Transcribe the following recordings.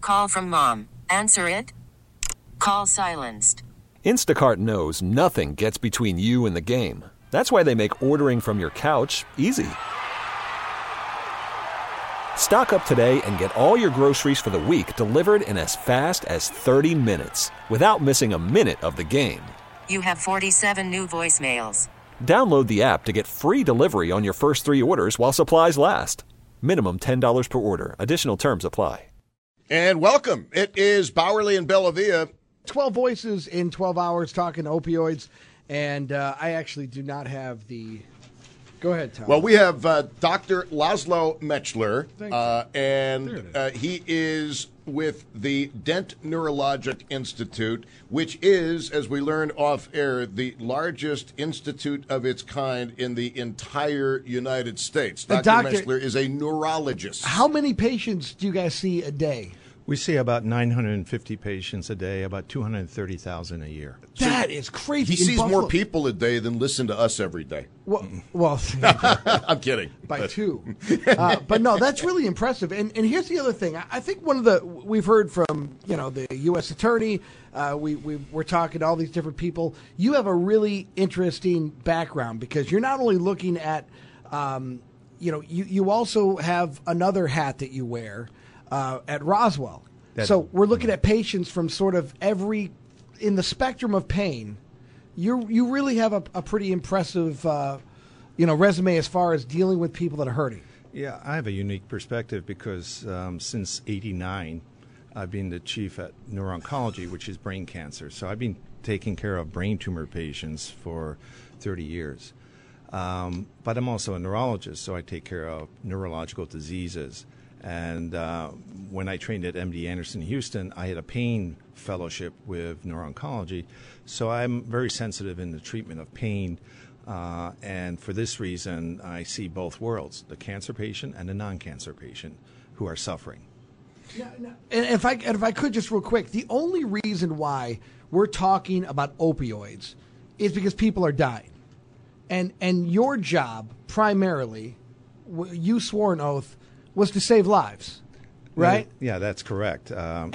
call from mom. Answer it. Call silenced. Instacart knows nothing gets between you and the game. That's why they make ordering from your couch easy. Stock up today and get all your groceries for the week delivered in as fast as 30 minutes without missing a minute of the game. You have 47 new voicemails. Download the app to get free delivery on your first 3 orders while supplies last. Minimum $10 per order. Additional terms apply. And welcome. It is Bowerly and Bellavia. 12 voices in 12 hours talking opioids. And I actually do not have the... Go ahead, Tom. Well, we have Dr. Laszlo Mechtler, and he is with the Dent Neurologic Institute, which is, as we learned off air, the largest institute of its kind in the entire United States. Dr. Mechtler is a neurologist. How many patients do you guys see a day? We see about 950 patients a day, about 230,000 a year. That is crazy. He sees more people a day than listen to us every day. Well I'm kidding. By 2. But no, that's really impressive. And here's the other thing. I think we've heard from, the U.S. Attorney. We're talking to all these different people. You have a really interesting background because you're not only looking at, you also have another hat that you wear. At Roswell. So we're looking at patients from sort of in the spectrum of pain. You really have a pretty impressive, resume as far as dealing with people that are hurting. Yeah, I have a unique perspective because since '89, I've been the chief at neuro-oncology, which is brain cancer. So I've been taking care of brain tumor patients for 30 years. But I'm also a neurologist, so I take care of neurological diseases. And when I trained at MD Anderson Houston, I had a pain fellowship with neuro-oncology. So I'm very sensitive in the treatment of pain. And for this reason, I see both worlds, the cancer patient and the non-cancer patient who are suffering. And if I could just real quick, the only reason why we're talking about opioids is because people are dying. And your job, primarily, you swore an oath, was to save lives, right? Yeah, that's correct.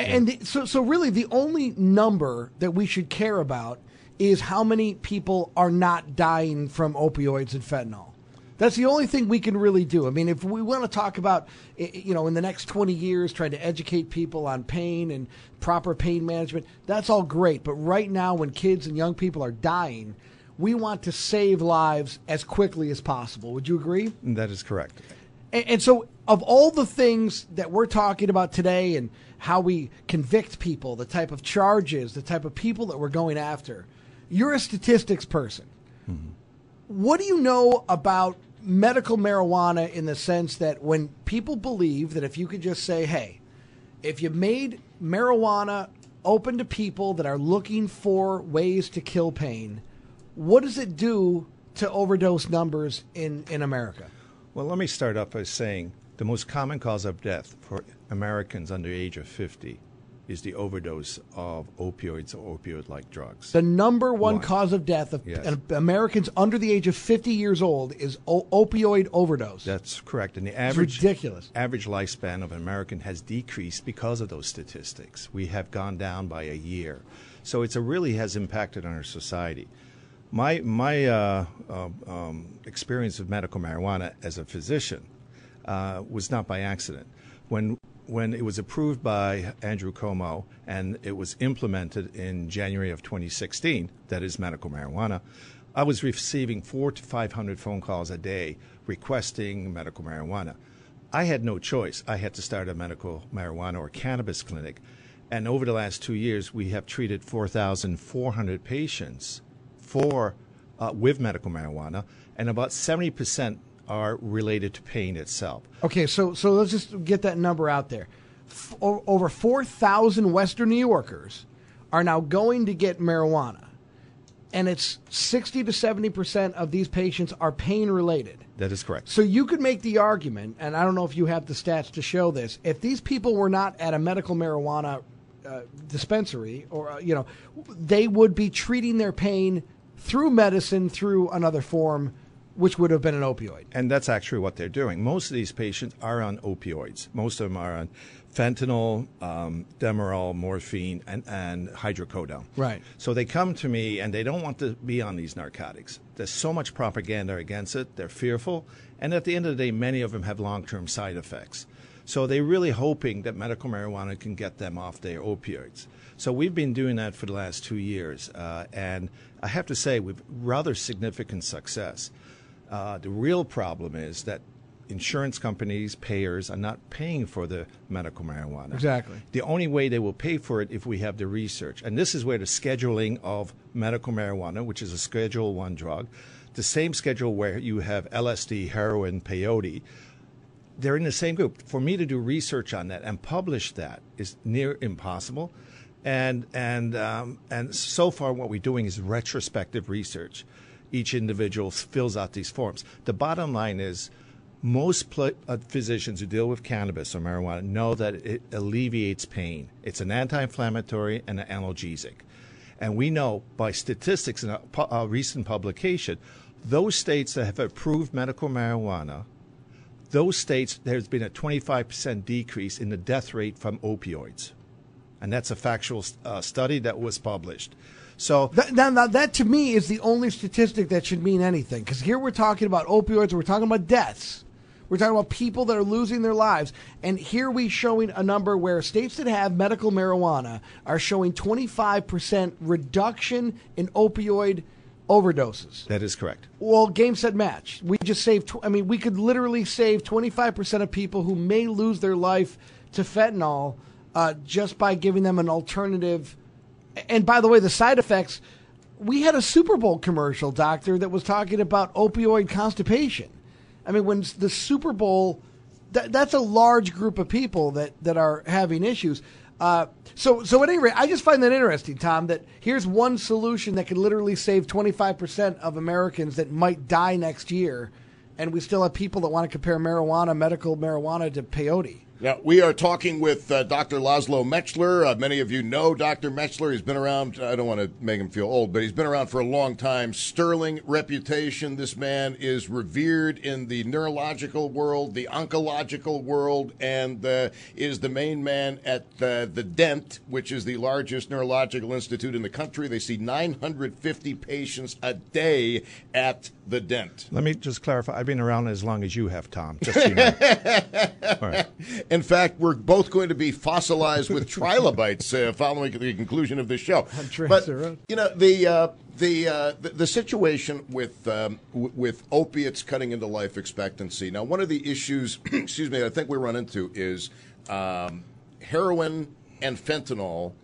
So really the only number that we should care about is how many people are not dying from opioids and fentanyl. That's the only thing we can really do. I mean, if we want to talk about, in the next 20 years, trying to educate people on pain and proper pain management, that's all great. But right now, when kids and young people are dying, we want to save lives as quickly as possible. Would you agree? That is correct. And so of all the things that we're talking about today and how we convict people, the type of charges, the type of people that we're going after, you're a statistics person. Mm-hmm. What do you know about medical marijuana in the sense that when people believe that if you could just say, hey, if you made marijuana open to people that are looking for ways to kill pain, what does it do to overdose numbers in America? Well, let me start off by saying the most common cause of death for Americans under the age of 50 is the overdose of opioids or opioid-like drugs. The number one cause of death of Americans under the age of 50 years old is opioid overdose. That's correct. And the ridiculous. Average lifespan of an American has decreased because of those statistics. We have gone down by a year. So it really has impacted on our society. My experience with medical marijuana as a physician was not by accident. When it was approved by Andrew Cuomo and it was implemented in January of 2016, that is medical marijuana, I was receiving 400 to 500 phone calls a day requesting medical marijuana. I had no choice. I had to start a medical marijuana or cannabis clinic. And over the last 2 years, we have treated 4,400 patients with medical marijuana, and about 70% are related to pain itself. Okay, so let's just get that number out there. Over 4,000 Western New Yorkers are now going to get marijuana, and it's 60 to 70% of these patients are pain-related. That is correct. So you could make the argument, and I don't know if you have the stats to show this, if these people were not at a medical marijuana dispensary, or they would be treating their pain through medicine, through another form, which would have been an opioid. And that's actually what they're doing. Most of these patients are on opioids. Most of them are on fentanyl, Demerol, morphine, and hydrocodone. Right. So they come to me and they don't want to be on these narcotics. There's so much propaganda against it. They're fearful. And at the end of the day, many of them have long-term side effects. So they're really hoping that medical marijuana can get them off their opioids. So we've been doing that for the last 2 years. And I have to say, with rather significant success. The real problem is that insurance companies, payers, are not paying for the medical marijuana. Exactly. The only way they will pay for it if we have the research. And this is where the scheduling of medical marijuana, which is a Schedule I drug, the same schedule where you have LSD, heroin, peyote, they're in the same group. For me to do research on that and publish that is near impossible. And so far what we're doing is retrospective research. Each individual fills out these forms. The bottom line is most physicians who deal with cannabis or marijuana know that it alleviates pain. It's an anti-inflammatory and an analgesic. And we know by statistics in a recent publication, those states that have approved medical marijuana, those states, there's been a 25% decrease in the death rate from opioids. And that's a factual study that was published. So that to me is the only statistic that should mean anything, because here we're talking about opioids, we're talking about deaths, we're talking about people that are losing their lives, and here we're showing a number where states that have medical marijuana are showing 25% reduction in opioid overdoses. that is correct. Well, game, set, match. We just saved. We could literally save 25% of people who may lose their life to fentanyl just by giving them an alternative. And by the way, the side effects, we had a Super Bowl commercial, doctor, that was talking about opioid constipation. I mean, when the Super Bowl, that's a large group of people that are having issues. So at any rate, I just find that interesting, Tom, that here's one solution that could literally save 25% of Americans that might die next year, and we still have people that want to compare medical marijuana to peyote. Now, we are talking with Dr. Laszlo Mechtler. Many of you know Dr. Mechtler. He's been around, I don't want to make him feel old, but he's been around for a long time. Sterling reputation. This man is revered in the neurological world, the oncological world, and is the main man at the Dent, which is the largest neurological institute in the country. They see 950 patients a day at the Dent. Let me just clarify. I've been around as long as you have, Tom. Just so you know. All right. In fact, we're both going to be fossilized with trilobites following the conclusion of this show. But you know the situation with opiates cutting into life expectancy. Now, one of the issues, excuse me, I think we run into is heroin and fentanyl.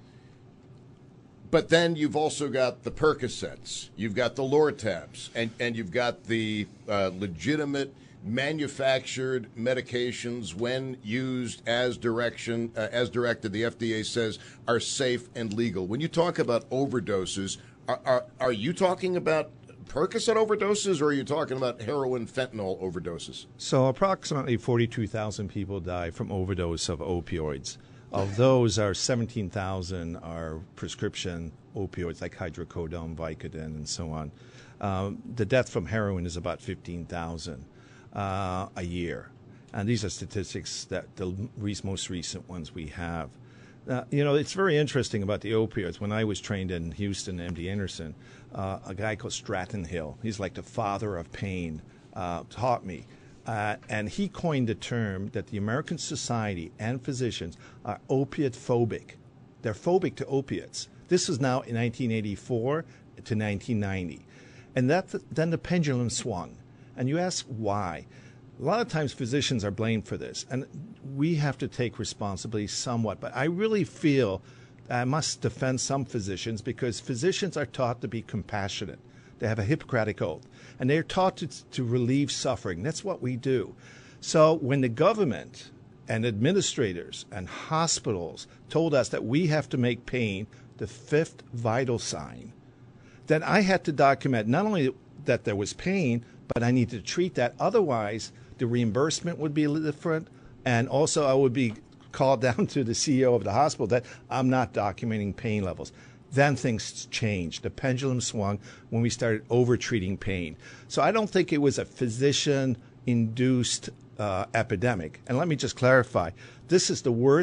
But then you've also got the Percocets, you've got the Lortabs, and you've got the legitimate manufactured medications, when used as directed, the FDA says are safe and legal. When you talk about overdoses, are you talking about Percocet overdoses, or are you talking about heroin, fentanyl overdoses? So approximately 42,000 people die from overdose of opioids. Of those, 17,000 are prescription opioids like hydrocodone, Vicodin, and so on. The death from heroin is about 15,000 a year. And these are statistics that the most recent ones we have. It's very interesting about the opioids. When I was trained in Houston, MD Anderson, a guy called Stratton Hill, he's like the father of pain, taught me. And he coined the term that the American society and physicians are opiate phobic. They're phobic to opiates. This is now in 1984 to 1990. And then the pendulum swung. And you ask why. A lot of times physicians are blamed for this, and we have to take responsibility somewhat. But I really feel I must defend some physicians, because physicians are taught to be compassionate. They have a Hippocratic oath, and they're taught to relieve suffering. That's what we do. So when the government and administrators and hospitals told us that we have to make pain the fifth vital sign, then I had to document not only that there was pain, but I needed to treat that. Otherwise, the reimbursement would be different, and also I would be called down to the CEO of the hospital that I'm not documenting pain levels. Then things changed. The pendulum swung when we started over-treating pain. So I don't think it was a physician-induced epidemic. And let me just clarify, this is the worst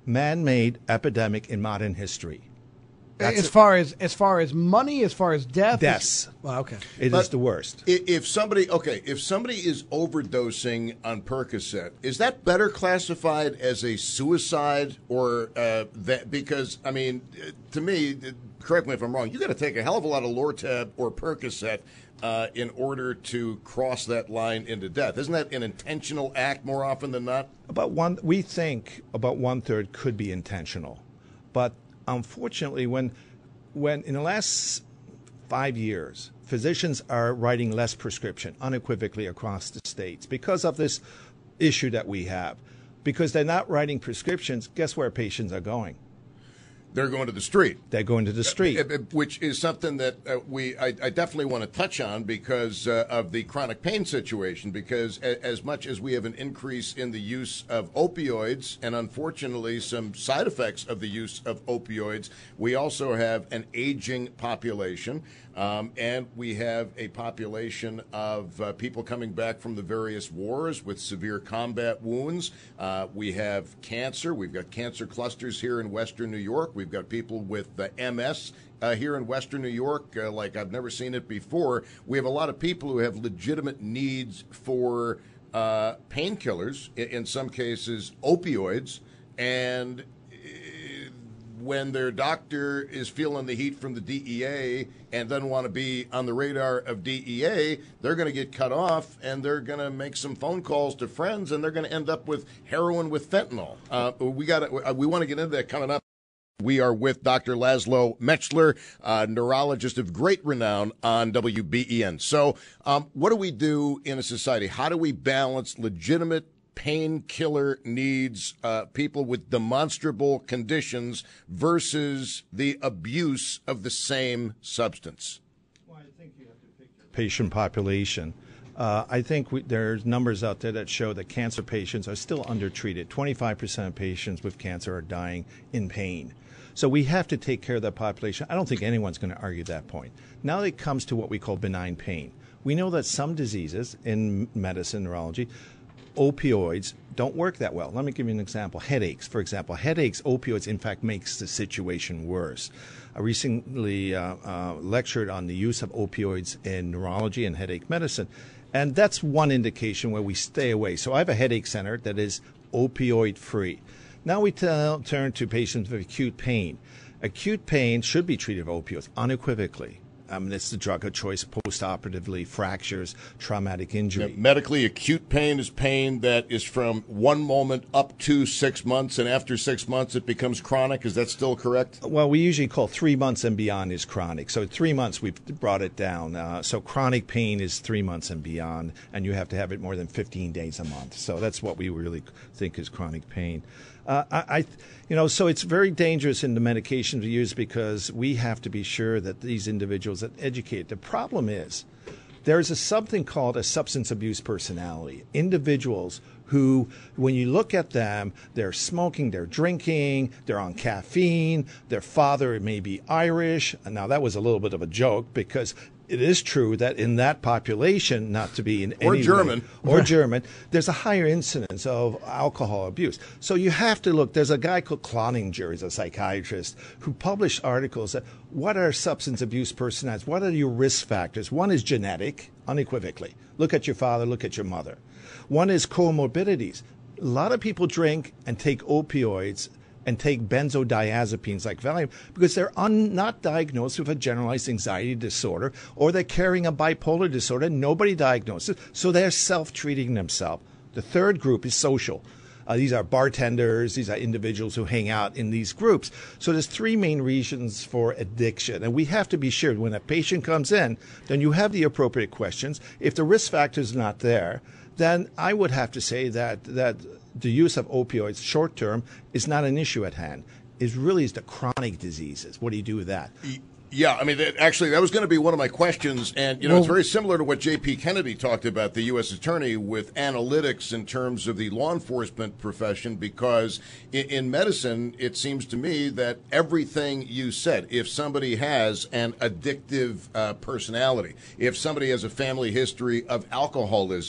man-made epidemic in modern history. As far as money, as far as death? Deaths. Well, okay. It is the worst. If somebody is overdosing on Percocet, is that better classified as a suicide or that? Because I mean, to me, correct me if I'm wrong, you got to take a hell of a lot of Lortab or Percocet in order to cross that line into death. Isn't that an intentional act more often than not? We think about 1/3 could be intentional, but unfortunately, when in the last 5 years, physicians are writing less prescription unequivocally across the states because of this issue that we have. Because they're not writing prescriptions, guess where patients are going? They're going to the street. They're going to the street. Which is something that I definitely want to touch on because of the chronic pain situation, because as much as we have an increase in the use of opioids and unfortunately some side effects of the use of opioids, we also have an aging population. And we have a population of people coming back from the various wars with severe combat wounds. We have cancer. We've got cancer clusters here in Western New York. We've got people with MS here in Western New York, like I've never seen it before. We have a lot of people who have legitimate needs for painkillers, in some cases opioids, and when their doctor is feeling the heat from the DEA and doesn't want to be on the radar of DEA, they're going to get cut off and they're going to make some phone calls to friends and they're going to end up with heroin with fentanyl. We want to get into that coming up. We are with Dr. Laszlo Mechtler, neurologist of great renown on WBEN. So what do we do in a society? How do we balance legitimate painkiller needs, people with demonstrable conditions versus the abuse of the same substance? Well, I think you have to pick your patient population. I think there's numbers out there that show that cancer patients are still undertreated. 25% of patients with cancer are dying in pain. So we have to take care of that population. I don't think anyone's going to argue that point. Now it comes to what we call benign pain. We know that some diseases in medicine, neurology, opioids don't work that well. Let me give you an example. Headaches, for example. Headaches, opioids, in fact, makes the situation worse. I recently lectured on the use of opioids in neurology and headache medicine, and that's one indication where we stay away. So I have a headache center that is opioid-free. Now we turn to patients with acute pain. Acute pain should be treated with opioids unequivocally. It's the drug of choice postoperatively, fractures, traumatic injury. Yeah, medically, acute pain is pain that is from one moment up to 6 months, and after 6 months it becomes chronic. Is that still correct? Well, we usually call 3 months and beyond is chronic. So 3 months, we've brought it down. So chronic pain is 3 months and beyond, and you have to have it more than 15 days a month. So that's what we really think is chronic pain. So it's very dangerous in the medications we use because we have to be sure that these individuals are educated. The problem is there's something called a substance abuse personality. Individuals who, when you look at them, they're smoking, they're drinking, they're on caffeine, their father may be Irish. Now, that was a little bit of a joke because it is true that in that population, not to be in any German. way, or German, there's a higher incidence of alcohol abuse. So you have to look. There's a guy called Cloninger, he's a psychiatrist, who published articles that what are substance abuse personalities? What are your risk factors? One is genetic, unequivocally. Look at your father, look at your mother. One is comorbidities. A lot of people drink and take opioids and take benzodiazepines like Valium because they're not diagnosed with a generalized anxiety disorder, or they're carrying a bipolar disorder. Nobody diagnoses, so they're self-treating themselves. The third group is social. These are bartenders. These are individuals who hang out in these groups. So there's three main reasons for addiction. And we have to be sure when a patient comes in, then you have the appropriate questions. If the risk factor is not there, then I would have to say that the use of opioids short term is not an issue at hand. It really is the chronic diseases. What do you do with that? Yeah, I mean, that was going to be one of my questions. And, it's very similar to what J.P. Kennedy talked about, the U.S. attorney, with analytics in terms of the law enforcement profession, because in medicine, it seems to me that everything you said, if somebody has an addictive personality, if somebody has a family history of alcoholism,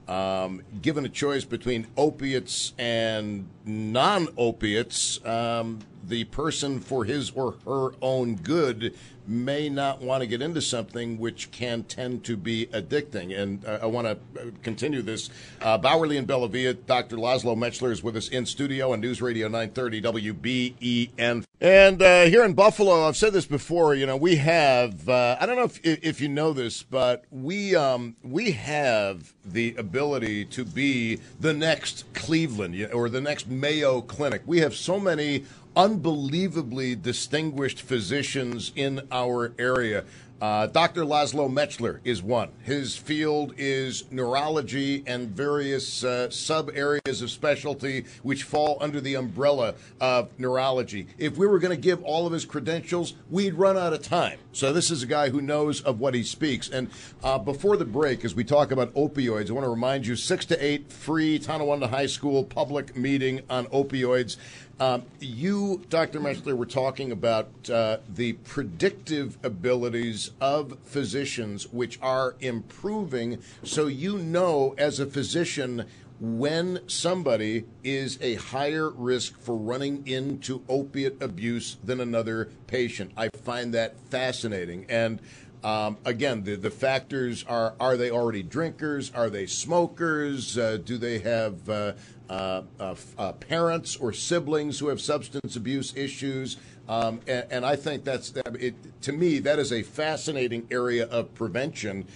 given a choice between opiates and non-opiates, the person, for his or her own good, may not want to get into something which can tend to be addicting. And I want to continue this. Bowerly and Bellavia, Dr. Laszlo Mechtler is with us in studio on News Radio 930 WBEN. And here in Buffalo, I've said this before, we have, I don't know if you know this, but we have the ability to be the next Cleveland or the next Mayo Clinic. We have so many unbelievably distinguished physicians in our area. Dr. Laszlo Mechtler is one. His field is neurology and various sub-areas of specialty which fall under the umbrella of neurology. If we were going to give all of his credentials, we'd run out of time. So this is a guy who knows of what he speaks. And before the break, as we talk about opioids, I want to remind you, 6 to 8, free Tonawanda High School public meeting on opioids. You, Dr. Mechtler, were talking about the predictive abilities of physicians, which are improving, so you know as a physician when somebody is a higher risk for running into opiate abuse than another patient. I find that fascinating. And again, the factors are they already drinkers? Are they smokers? Do they have parents or siblings who have substance abuse issues? And I think to me, that is a fascinating area of prevention.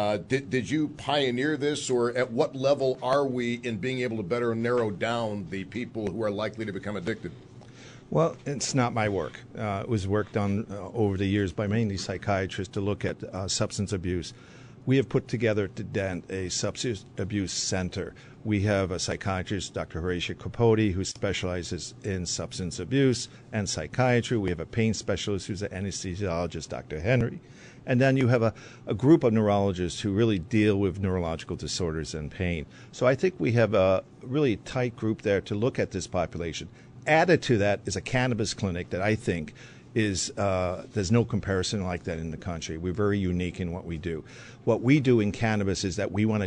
Did you pioneer this, or at what level are we in being able to better narrow down the people who are likely to become addicted? Well, it's not my work. It was work done over the years by mainly psychiatrists to look at substance abuse. We have put together at Dent a substance abuse center. We have a psychiatrist, Dr. Horatia Capote, who specializes in substance abuse and psychiatry. We have a pain specialist who's an anesthesiologist, Dr. Henry. And then you have a group of neurologists who really deal with neurological disorders and pain. So I think we have a really tight group there to look at this population. Added to that is a cannabis clinic that I think is there's no comparison like that in the country. We're very unique in what we do. What we do in cannabis is that we want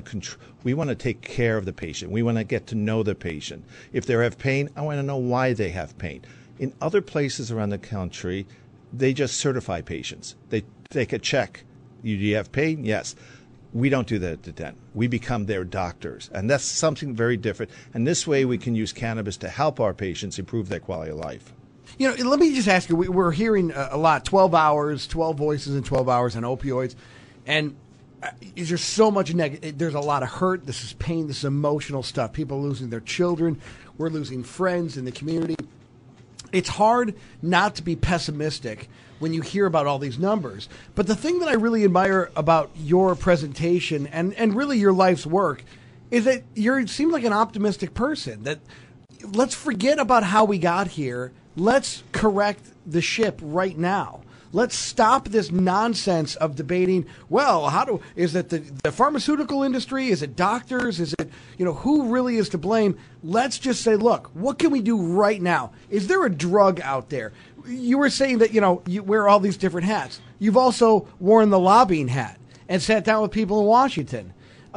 to take care of the patient. We want to get to know the patient. If they have pain, I want to know why they have pain. In other places around the country, they just certify patients. They take a check. Do you have pain? Yes. We don't do that at Dent. We become their doctors, and that's something very different. And this way we can use cannabis to help our patients improve their quality of life. Let me just ask you, we're hearing a lot, 12 hours, 12 voices in 12 hours on opioids, and there's so much there's a lot of hurt, this is pain, this is emotional stuff. People are losing their children, we're losing friends in the community. It's hard not to be pessimistic when you hear about all these numbers. But the thing that I really admire about your presentation and really your life's work is that you seem like an optimistic person, that let's forget about how we got here. Let's correct the ship right now. Let's stop this nonsense of debating, well, is it the pharmaceutical industry? Is it doctors? Is it, who really is to blame? Let's just say, look, what can we do right now? Is there a drug out there? You were saying that, you wear all these different hats. You've also worn the lobbying hat and sat down with people in Washington.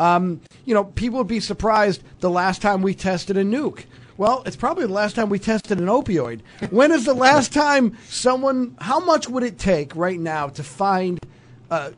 People would be surprised the last time we tested a nuke. Well, it's probably the last time we tested an opioid. When is the last time how much would it take right now to find, that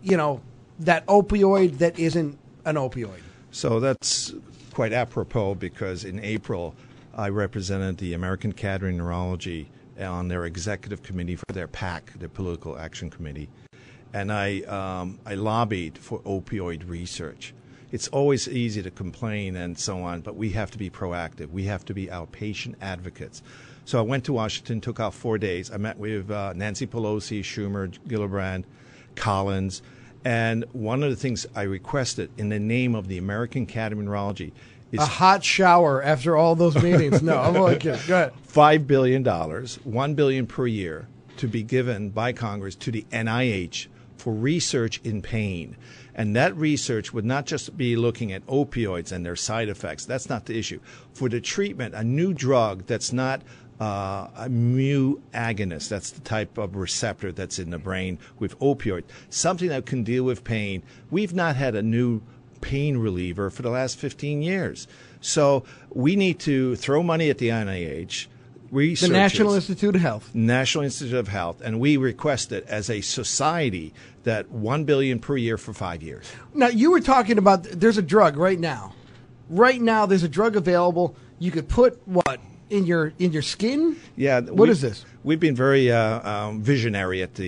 opioid that isn't an opioid? So that's quite apropos, because in April, I represented the American Academy of Neurology on their executive committee for their PAC, their Political Action Committee. And I lobbied for opioid research. It's always easy to complain and so on, but we have to be proactive. We have to be our patient advocates. So I went to Washington, took out 4 days. I met with Nancy Pelosi, Schumer, Gillibrand, Collins. And one of the things I requested in the name of the American Academy of Neurology is a hot shower after all those meetings. No, I'm only kidding. Go ahead. $5 billion, $1 billion per year, to be given by Congress to the NIH for research in pain. And that research would not just be looking at opioids and their side effects. That's not the issue. For the treatment, a new drug that's not a mu agonist, that's the type of receptor that's in the brain with opioid, something that can deal with pain. We've not had a new pain reliever for the last 15 years. So we need to throw money at the NIH, the National Institute of Health. National Institute of Health, and we request it as a society that $1 billion per year for 5 years. Now, you were talking about there's a drug right now. Right now, there's a drug available. You could put what in your skin? Yeah. What is this? We've been very visionary at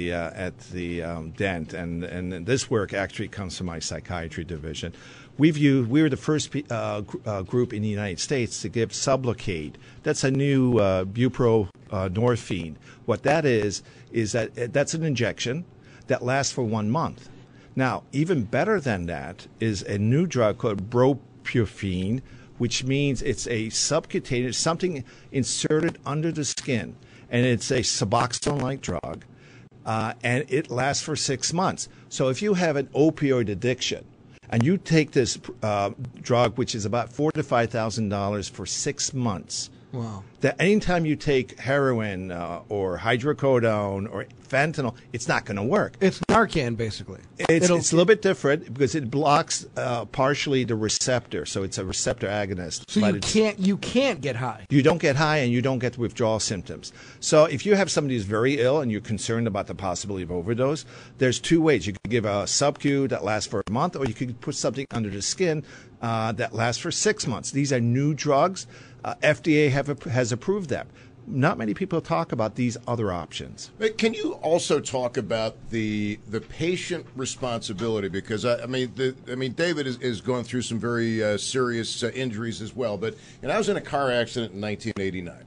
the Dent, and this work actually comes from my psychiatry division. We were the first group in the United States to give Sublocade. That's a new buprenorphine. What that is that that's an injection that lasts for 1 month. Now, even better than that is a new drug called Bupropion, which means it's a subcutaneous, something inserted under the skin, and it's a Suboxone-like drug, and it lasts for 6 months. So if you have an opioid addiction, and you take this drug, which is about $4,000 to $5,000 for 6 months. Wow. That anytime you take heroin or hydrocodone or fentanyl, it's not going to work. It's Narcan, basically. It's a little bit different because it blocks partially the receptor, so it's a receptor agonist. So you can't get high. You don't get high, and you don't get withdrawal symptoms. So if you have somebody who's very ill and you're concerned about the possibility of overdose, there's two ways. You could give a sub-Q that lasts for a month, or you could put something under the skin that lasts for 6 months. These are new drugs. FDA has approved them. Not many people talk about these other options. Can you also talk about the patient responsibility? Because David is going through some very serious injuries as well. But I was in a car accident in 1989,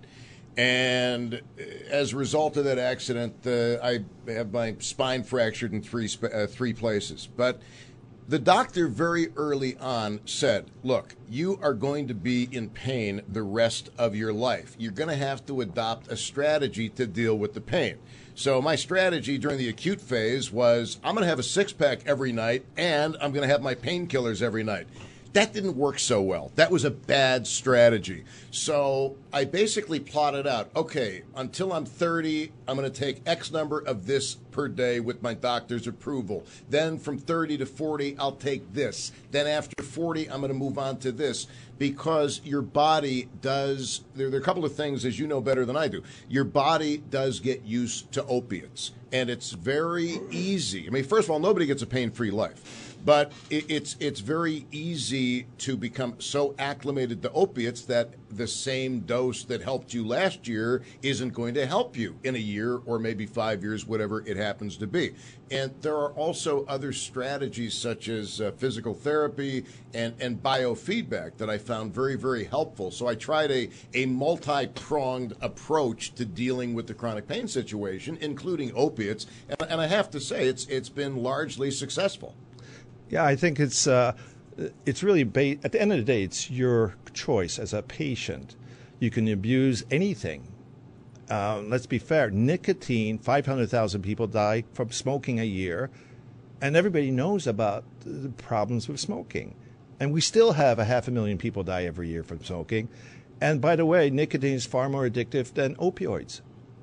and as a result of that accident, I have my spine fractured in three places. But the doctor very early on said, look, you are going to be in pain the rest of your life. You're going to have to adopt a strategy to deal with the pain. So my strategy during the acute phase was I'm going to have a six-pack every night, and I'm going to have my painkillers every night. That didn't work so well. That was a bad strategy. So I basically plotted out, okay, until I'm 30, I'm going to take X number of this per day with my doctor's approval. Then from 30 to 40, I'll take this. Then after 40, I'm going to move on to this. Because your body does, there are a couple of things, as you know better than I do, your body does get used to opiates. And it's very easy. I mean, first of all, nobody gets a pain-free life. But it's very easy to become so acclimated to opiates that the same dose that helped you last year isn't going to help you in a year or maybe 5 years, whatever it happens to be. And there are also other strategies such as physical therapy and biofeedback that I found very, very helpful. So I tried a multi-pronged approach to dealing with the chronic pain situation, including opiates. And I have to say, it's been largely successful. Yeah, I think it's really at the end of the day, it's your choice as a patient. You can abuse anything. Let's be fair. Nicotine, 500,000 people die from smoking a year, and everybody knows about the problems with smoking. And we still have 500,000 people die every year from smoking. And by the way, nicotine is far more addictive than opioids.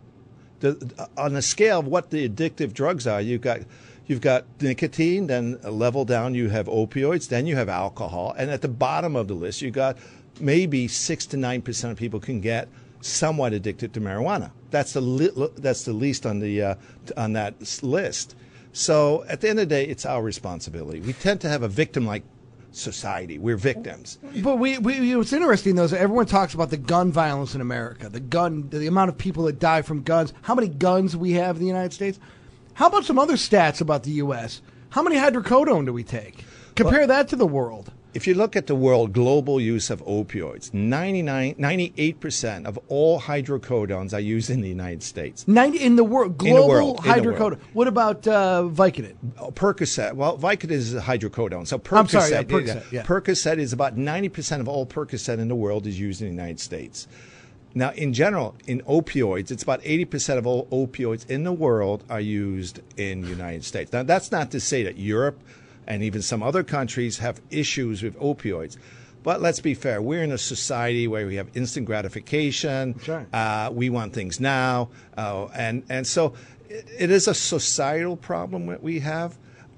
On a scale of what the addictive drugs are, you've got nicotine, then a level down you have opioids, then you have alcohol, and at the bottom of the list you got maybe 6 to 9% of people can get somewhat addicted to marijuana. That's the least on that list. So at the end of the day, it's our responsibility. We tend to have a victim-like society. We're victims. But what's interesting though is that everyone talks about the gun violence in America, the amount of people that die from guns, how many guns we have in the United States. How about some other stats about the U.S.? How many hydrocodone do we take? Compare that to the world. If you look at the world, global use of opioids, 98% of all hydrocodones are used in the United States. 90 in the world, global hydrocodone. What about Vicodin? Percocet. Well, Vicodin is a hydrocodone. So Percocet, I'm sorry, Percocet. Yeah. Percocet is about 90% of all Percocet in the world is used in the United States. Now, in general, in opioids, it's about 80% of all opioids in the world are used in the United States. Now, that's not to say that Europe and even some other countries have issues with opioids. But let's be fair. We're in a society where we have instant gratification. Right. We want things now. And so it is a societal problem that we have.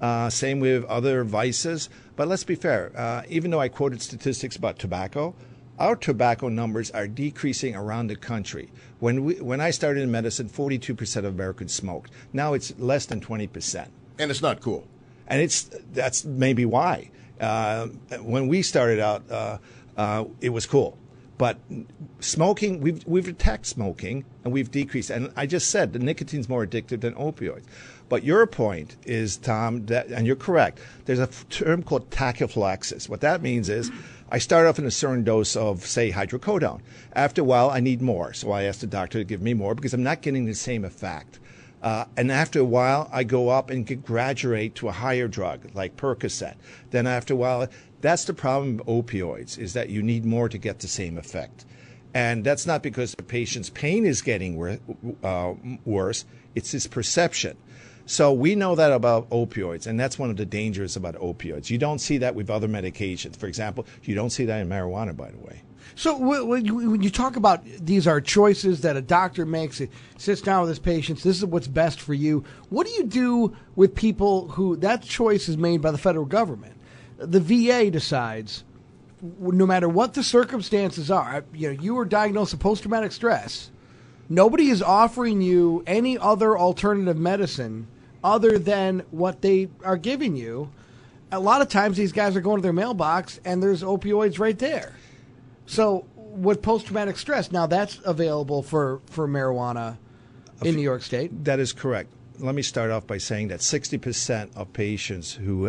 Same with other vices. But let's be fair. Even though I quoted statistics about tobacco, our tobacco numbers are decreasing around the country. When I started in medicine, 42% of Americans smoked. Now it's less than 20%. And it's not cool. And that's maybe why. When we started out, it was cool. But smoking, we've attacked smoking, and we've decreased. And I just said the nicotine's more addictive than opioids. But your point is, Tom, and you're correct, there's a term called tachyphylaxis. What that means is I start off in a certain dose of, say, hydrocodone. After a while, I need more. So I ask the doctor to give me more because I'm not getting the same effect. And after a while, I go up and graduate to a higher drug, like Percocet. Then after a while, that's the problem with opioids, is that you need more to get the same effect. And that's not because the patient's pain is getting worse. It's his perception. So we know that about opioids, and that's one of the dangers about opioids. You don't see that with other medications. For example, you don't see that in marijuana, by the way. So when you talk about these are choices that a doctor makes, it sits down with his patients, this is what's best for you. What do you do with people who that choice is made by the federal government? The VA decides, no matter what the circumstances are, you were diagnosed with post-traumatic stress. Nobody is offering you any other alternative medicine other than what they are giving you. A lot of times these guys are going to their mailbox and there's opioids right there. So with post-traumatic stress, now that's available for marijuana in New York State. That is correct. Let me start off by saying that 60% of patients who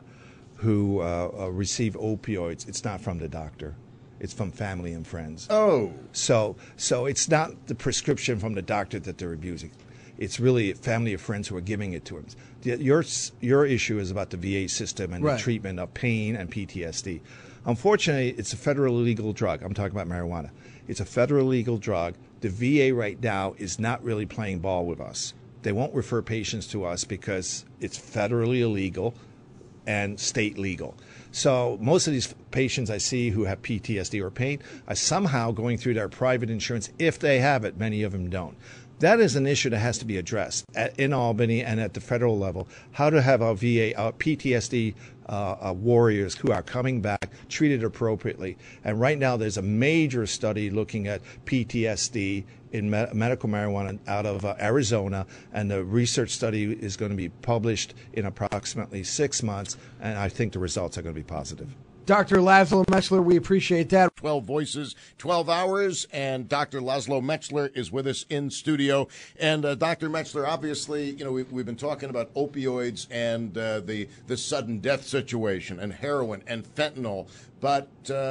receive opioids, it's not from the doctor. It's from family and friends. Oh. So it's not the prescription from the doctor that they're abusing. It's really family or friends who are giving it to them. Your issue is about the VA system and right. the treatment of pain and PTSD. Unfortunately, it's a federal legal drug. I'm talking about marijuana. It's a federal legal drug. The VA right now is not really playing ball with us. They won't refer patients to us because it's federally illegal and state legal. So most of these patients I see who have PTSD or pain are somehow going through their private insurance. If they have it, many of them don't. That is an issue that has to be addressed in Albany and at the federal level. How to have our VA, our PTSD warriors who are coming back treated appropriately. And right now there's a major study looking at PTSD in medical marijuana out of Arizona, and the research study is going to be published in approximately 6 months, and I think the results are going to be positive. Dr. Laszlo Mechtler, we appreciate that. 12 voices, 12 hours, and Dr. Laszlo Mechtler is with us in studio. And Dr. Mechtler, obviously, we've been talking about opioids and the sudden death situation and heroin and fentanyl. But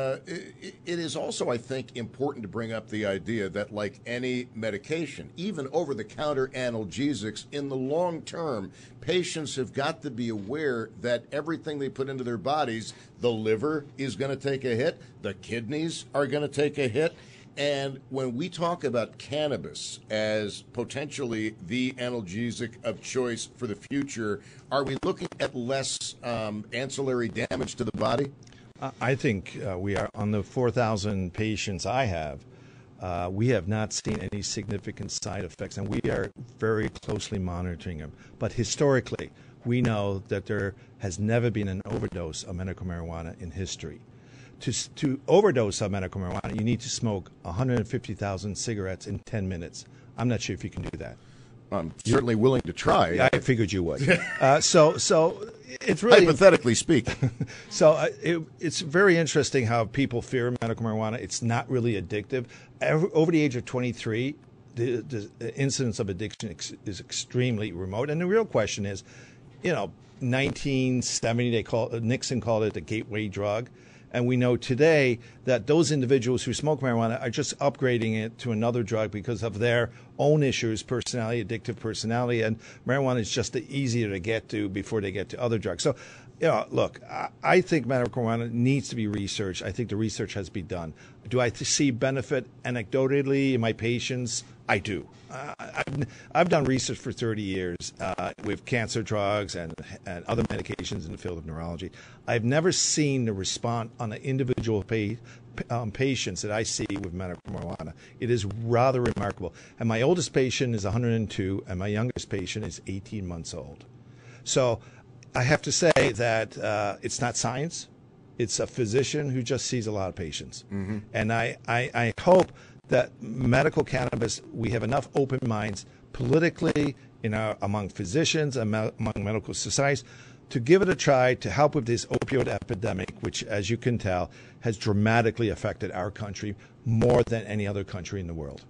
it is also, I think, important to bring up the idea that, like any medication, even over-the-counter analgesics, in the long term, patients have got to be aware that everything they put into their bodies, the liver is going to take a hit, the kidneys are going to take a hit. And when we talk about cannabis as potentially the analgesic of choice for the future, are we looking at less ancillary damage to the body? I think we are, on the 4,000 patients I have, we have not seen any significant side effects, and we are very closely monitoring them. But historically, we know that there has never been an overdose of medical marijuana in history. To overdose on medical marijuana, you need to smoke 150,000 cigarettes in 10 minutes. I'm not sure if you can do that. I'm certainly willing to try. I figured you would. So it's really, hypothetically speaking. So it's very interesting how people fear medical marijuana. It's not really addictive. Over the age of 23, the incidence of addiction is extremely remote. And the real question is, 1970, Nixon called it the gateway drug. And we know today that those individuals who smoke marijuana are just upgrading it to another drug because of their own issues, personality, addictive personality, and marijuana is just easier to get to before they get to other drugs. So, look, I think medical marijuana needs to be researched. I think the research has been done. Do I see benefit anecdotally in my patients? I do. I've done research for 30 years with cancer drugs and other medications in the field of neurology. I've never seen the response on an individual patients that I see with medical marijuana. It is rather remarkable. And my oldest patient is 102, and my youngest patient is 18 months old. So I have to say that it's not science. It's a physician who just sees a lot of patients. Mm-hmm. And I hope that medical cannabis, we have enough open minds politically, among physicians, among medical societies, to give it a try to help with this opioid epidemic, which, as you can tell, has dramatically affected our country more than any other country in the world.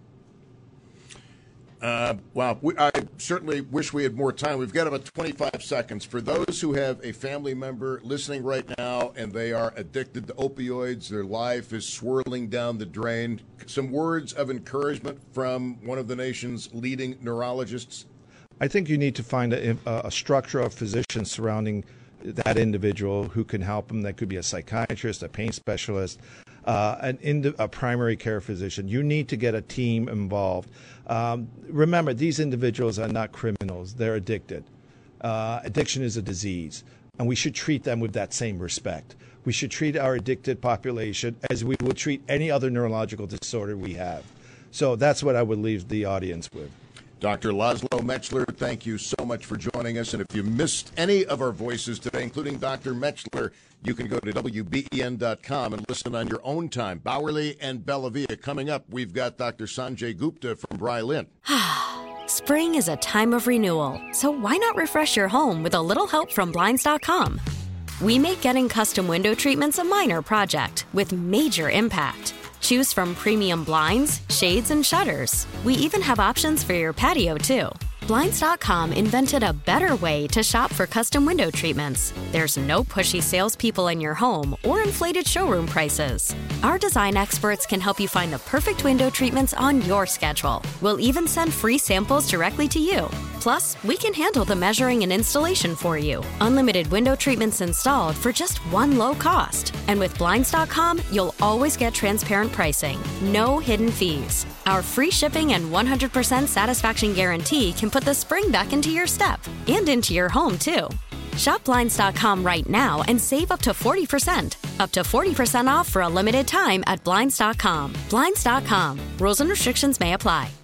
Wow. I certainly wish we had more time. We've got about 25 seconds. For those who have a family member listening right now and they are addicted to opioids, their life is swirling down the drain, some words of encouragement from one of the nation's leading neurologists? I think you need to find a structure of physicians surrounding that individual who can help them. That could be a psychiatrist, a pain specialist, a primary care physician. You need to get a team involved. Remember, these individuals are not criminals. They're addicted. Addiction is a disease, and we should treat them with that same respect. We should treat our addicted population as we would treat any other neurological disorder we have. So that's what I would leave the audience with. Dr. Laszlo Mechtler, thank you so much for joining us. And if you missed any of our voices today, including Dr. Mechtler, you can go to WBEN.com and listen on your own time. Bowerly and Bellavia. Coming up, we've got Dr. Sanjay Gupta from Bry-Lynn. Spring is a time of renewal, so why not refresh your home with a little help from Blinds.com? We make getting custom window treatments a minor project with major impact. Choose from premium blinds, shades, and shutters. We even have options for your patio, too. Blinds.com invented a better way to shop for custom window treatments. There's no pushy salespeople in your home or inflated showroom prices. Our design experts can help you find the perfect window treatments on your schedule. We'll even send free samples directly to you. Plus, we can handle the measuring and installation for you. Unlimited window treatments installed for just one low cost. And with Blinds.com, you'll always get transparent pricing. No hidden fees. Our free shipping and 100% satisfaction guarantee can put the spring back into your step and into your home, too. Shop Blinds.com right now and save up to 40%. Up to 40% off for a limited time at Blinds.com. Blinds.com. Rules and restrictions may apply.